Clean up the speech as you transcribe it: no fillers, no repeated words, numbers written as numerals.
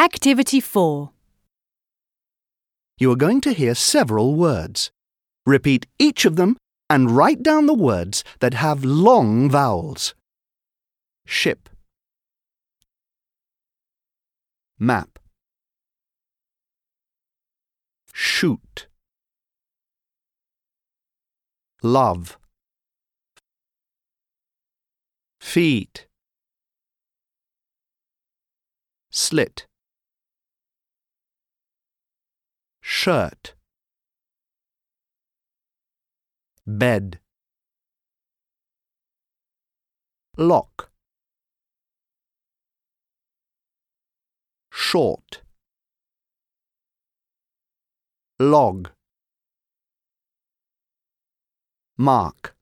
Activity 4. You are going to hear several words. Repeat each of them and write down the words that have long vowels. Ship, map, shoot, love, feet, slit, shirt, bed, lock, short, log, mark.